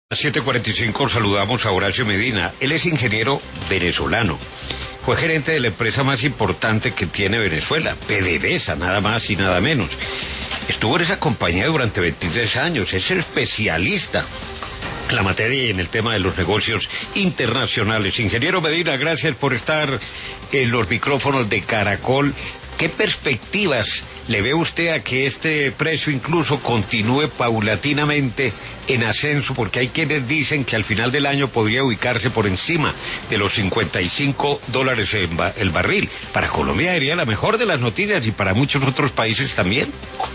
7:45 saludamos a Horacio Medina. Él es ingeniero venezolano. Fue gerente de la empresa más importante que tiene Venezuela, PDVSA, nada más y nada menos. Estuvo en esa compañía durante 23 años, es especialista en la materia y en el tema de los negocios internacionales. Ingeniero Medina, gracias por estar en los micrófonos de Caracol. ¿Qué perspectivas le ve usted a que este precio incluso continúe paulatinamente en ascenso? Porque hay quienes dicen que al final del año podría ubicarse por encima de los $55 el barril. Para Colombia sería la mejor de las noticias y para muchos otros países también.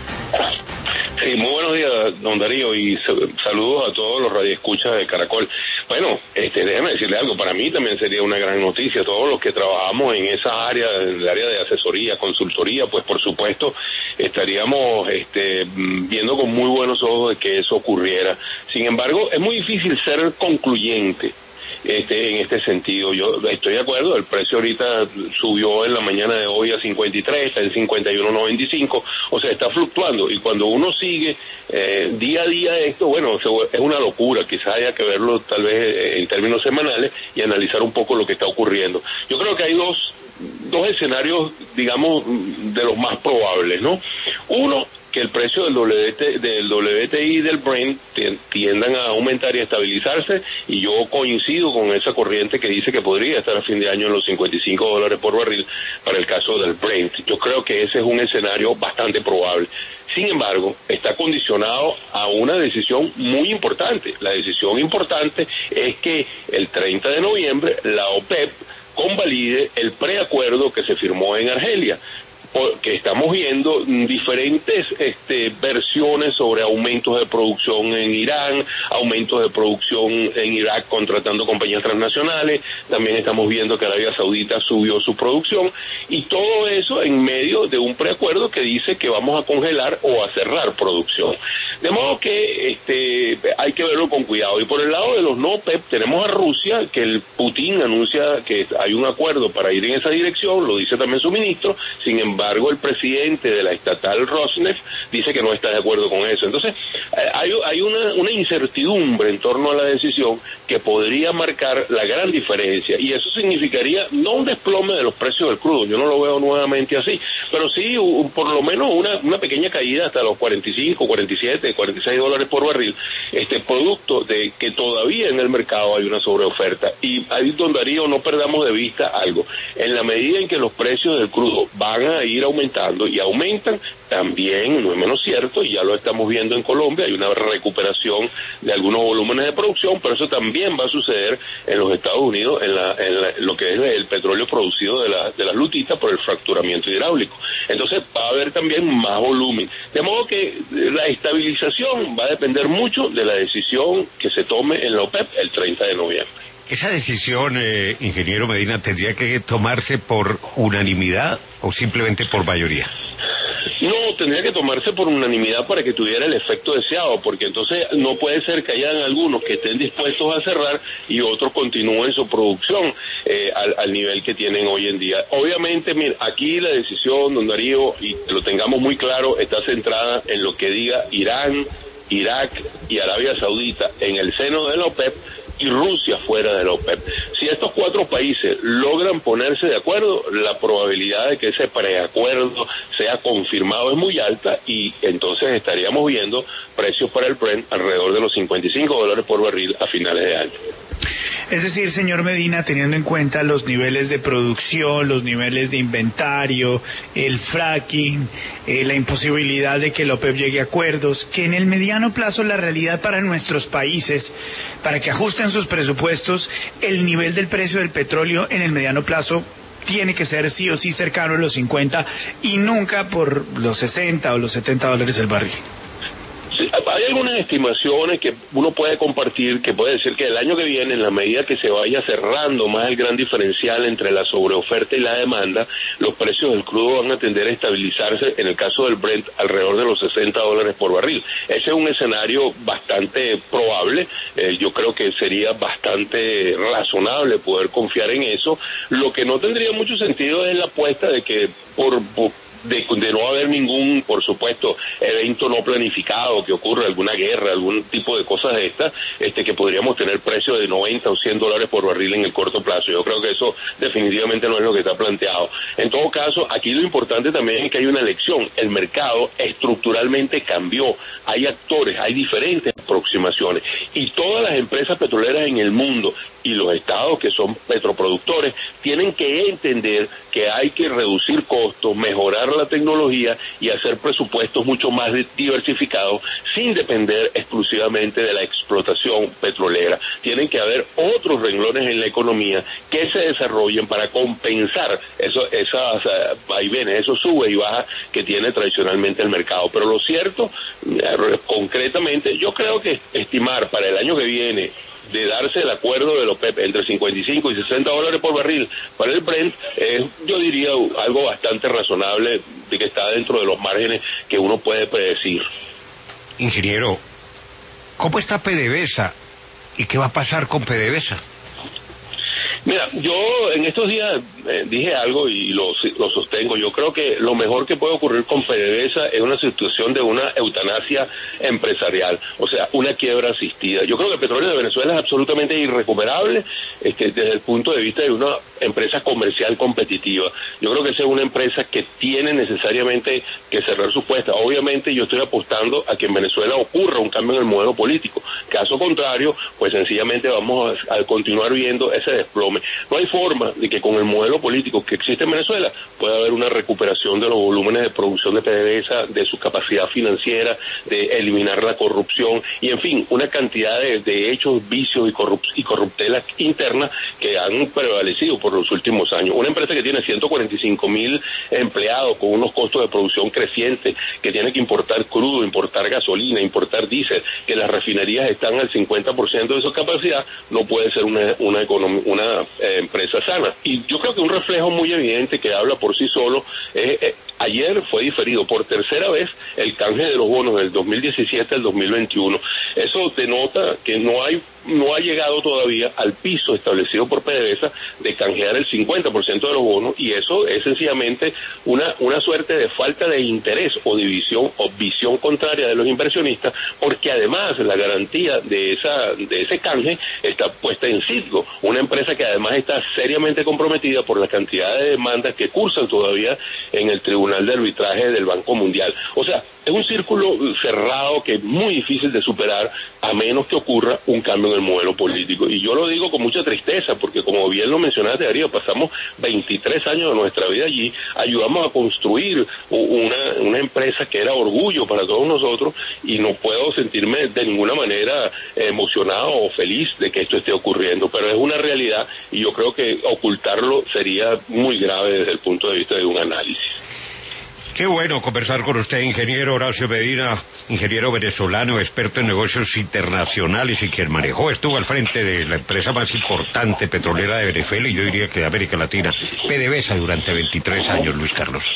Sí, muy buenos días, don Darío, y saludos a todos los radioescuchas de Caracol. Bueno, déjeme decirle algo, para mí también sería una gran noticia. Todos los que trabajamos en esa área, en el área de asesoría, consultoría, pues por supuesto estaríamos viendo con muy buenos ojos de que eso ocurriera. Sin embargo, es muy difícil ser concluyente en este sentido. Yo estoy de acuerdo, el precio ahorita subió en la mañana de hoy a 53, está en 51.95, o sea, está fluctuando, y cuando uno sigue día a día esto, bueno, es una locura. Quizás haya que verlo tal vez en términos semanales y analizar un poco lo que está ocurriendo. Yo creo que hay dos escenarios, digamos, de los más probables, ¿no? Uno, que el precio del WTI y del Brent tiendan a aumentar y a estabilizarse, y yo coincido con esa corriente que dice que podría estar a fin de año en los $55 por barril para el caso del Brent. Yo creo que ese es un escenario bastante probable. Sin embargo, está condicionado a una decisión muy importante. La decisión importante es que el 30 de noviembre la OPEP convalide el preacuerdo que se firmó en Argelia, porque estamos viendo diferentes versiones sobre aumentos de producción en Irán, aumentos de producción en Irak contratando compañías transnacionales. También estamos viendo que Arabia Saudita subió su producción, y todo eso en medio de un preacuerdo que dice que vamos a congelar o a cerrar producción. De modo que hay que verlo con cuidado. Y por el lado de los no OPEP tenemos a Rusia, que el Putin anuncia que hay un acuerdo para ir en esa dirección, lo dice también su ministro. Sin embargo, el presidente de la estatal Rosneft dice que no está de acuerdo con eso. Entonces, hay una incertidumbre en torno a la decisión que podría marcar la gran diferencia, y eso significaría no un desplome de los precios del crudo, yo no lo veo nuevamente así, pero sí por lo menos una pequeña caída hasta los 45, 47, 46 dólares por barril, producto de que todavía en el mercado hay una sobreoferta. Y ahí, don Darío, no perdamos de vista algo: en la medida en que los precios del crudo van a ir aumentando, y aumentan, también, no es menos cierto, y ya lo estamos viendo en Colombia, hay una recuperación de algunos volúmenes de producción, pero eso también va a suceder en los Estados Unidos, en lo que es el petróleo producido de las lutitas por el fracturamiento hidráulico. Entonces va a haber también más volumen. De modo que la estabilización va a depender mucho de la decisión que se tome en la OPEP el 30 de noviembre. ¿Esa decisión, ingeniero Medina, tendría que tomarse por unanimidad o simplemente por mayoría? No, tendría que tomarse por unanimidad para que tuviera el efecto deseado, porque entonces no puede ser que hayan algunos que estén dispuestos a cerrar y otros continúen su producción al nivel que tienen hoy en día. Obviamente, mira, aquí la decisión, don Darío, y que lo tengamos muy claro, está centrada en lo que diga Irán, Irak y Arabia Saudita en el seno de la OPEP, y Rusia fuera de la OPEP. Si estos cuatro países logran ponerse de acuerdo, la probabilidad de que ese preacuerdo sea confirmado es muy alta, y entonces estaríamos viendo precios para el Brent alrededor de los $55 por barril a finales de año. Es decir, señor Medina, teniendo en cuenta los niveles de producción, los niveles de inventario, el fracking, la imposibilidad de que la OPEP llegue a acuerdos, que en el mediano plazo la realidad para nuestros países, para que ajusten sus presupuestos, el nivel del precio del petróleo en el mediano plazo tiene que ser sí o sí cercano a los 50 y nunca por los 60 o los 70 dólares el barril. Sí, hay algunas estimaciones que uno puede compartir, que puede decir que el año que viene, en la medida que se vaya cerrando más el gran diferencial entre la sobreoferta y la demanda, los precios del crudo van a tender a estabilizarse, en el caso del Brent, alrededor de los $60 por barril. Ese es un escenario bastante probable. Yo creo que sería bastante razonable poder confiar en eso. Lo que no tendría mucho sentido es la apuesta de que por de no haber ningún, por supuesto, evento no planificado que ocurra, alguna guerra, algún tipo de cosas de estas, que podríamos tener precios de $90 o $100 por barril en el corto plazo. Yo creo que eso definitivamente no es lo que está planteado. En todo caso, aquí lo importante también es que hay una elección. El mercado estructuralmente cambió. Hay actores, hay diferentes aproximaciones. Y todas las empresas petroleras en el mundo y los estados que son petroproductores tienen que entender que hay que reducir costos, mejorar la tecnología y hacer presupuestos mucho más diversificados sin depender exclusivamente de la explotación petrolera. Tienen que haber otros renglones en la economía que se desarrollen para compensar esas vaivenes, esos sube y baja que tiene tradicionalmente el mercado. Pero lo cierto, concretamente, yo creo que estimar para el año que viene de darse el acuerdo de la OPEP entre 55 y $60 por barril para el Brent, yo diría algo bastante razonable, de que está dentro de los márgenes que uno puede predecir. Ingeniero, ¿cómo está PDVSA y qué va a pasar con PDVSA? Mira, yo en estos días dije algo y lo sostengo. Yo creo que lo mejor que puede ocurrir con PDVSA es una situación de una eutanasia empresarial, o sea, una quiebra asistida. Yo creo que el petróleo de Venezuela es absolutamente irrecuperable desde el punto de vista de una empresa comercial competitiva. Yo creo que esa es una empresa que tiene necesariamente que cerrar sus puertas. Obviamente yo estoy apostando a que en Venezuela ocurra un cambio en el modelo político. Caso contrario, pues sencillamente vamos a continuar viendo ese desplome. No hay forma de que con el modelo político que existe en Venezuela pueda haber una recuperación de los volúmenes de producción de PDVSA, de su capacidad financiera, de eliminar la corrupción y, en fin, una cantidad de hechos, vicios y corruptelas internas que han prevalecido por los últimos años. Una empresa que tiene 145,000 empleados con unos costos de producción crecientes, que tiene que importar crudo, importar gasolina, importar diésel, que las refinerías están al 50% de su capacidad, no puede ser una empresa sana. Y yo creo que un reflejo muy evidente que habla por sí solo ayer fue diferido por tercera vez el canje de los bonos del 2017 al 2021. Eso denota que no ha llegado todavía al piso establecido por PDVSA de canjear el 50% de los bonos, y eso es sencillamente una suerte de falta de interés o división o visión contraria de los inversionistas, porque además la garantía de ese canje está puesta en Citgo, una empresa que además está seriamente comprometida por la cantidad de demandas que cursan todavía en el Tribunal de Arbitraje del Banco Mundial. O sea, es un círculo cerrado que es muy difícil de superar a menos que ocurra un cambio en el modelo político. Y yo lo digo con mucha tristeza, porque como bien lo mencionaste, Darío, pasamos 23 años de nuestra vida allí, ayudamos a construir una empresa que era orgullo para todos nosotros, y no puedo sentirme de ninguna manera emocionado o feliz de que esto esté ocurriendo, pero es una realidad y yo creo que ocultarlo sería muy grave desde el punto de vista de un análisis. Qué bueno conversar con usted, ingeniero Horacio Medina, ingeniero venezolano, experto en negocios internacionales y quien estuvo al frente de la empresa más importante petrolera de Venezuela y yo diría que de América Latina, PDVSA, durante 23 años, Luis Carlos.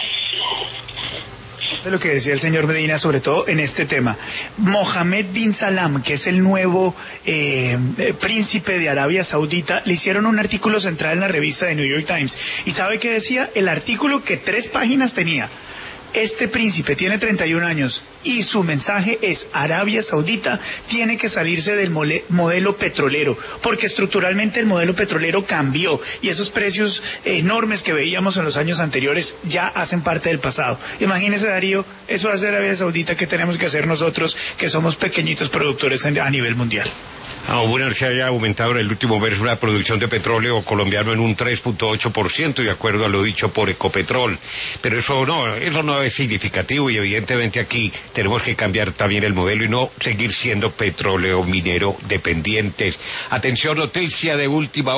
De lo que decía el señor Medina, sobre todo en este tema. Mohammed bin Salam, que es el nuevo príncipe de Arabia Saudita, le hicieron un artículo central en la revista de New York Times. ¿Y sabe qué decía? El artículo, que 3 páginas tenía. Este príncipe tiene 31 años y su mensaje es: Arabia Saudita tiene que salirse del modelo petrolero, porque estructuralmente el modelo petrolero cambió y esos precios enormes que veíamos en los años anteriores ya hacen parte del pasado. Imagínese, Darío, eso hace Arabia Saudita, que tenemos que hacer nosotros, que somos pequeñitos productores a nivel mundial. Bueno, se haya aumentado en el último mes la producción de petróleo colombiano en un 3.8%, de acuerdo a lo dicho por Ecopetrol. Pero eso no es significativo, y evidentemente aquí tenemos que cambiar también el modelo y no seguir siendo petróleo minero dependientes. Atención, noticia de última hora.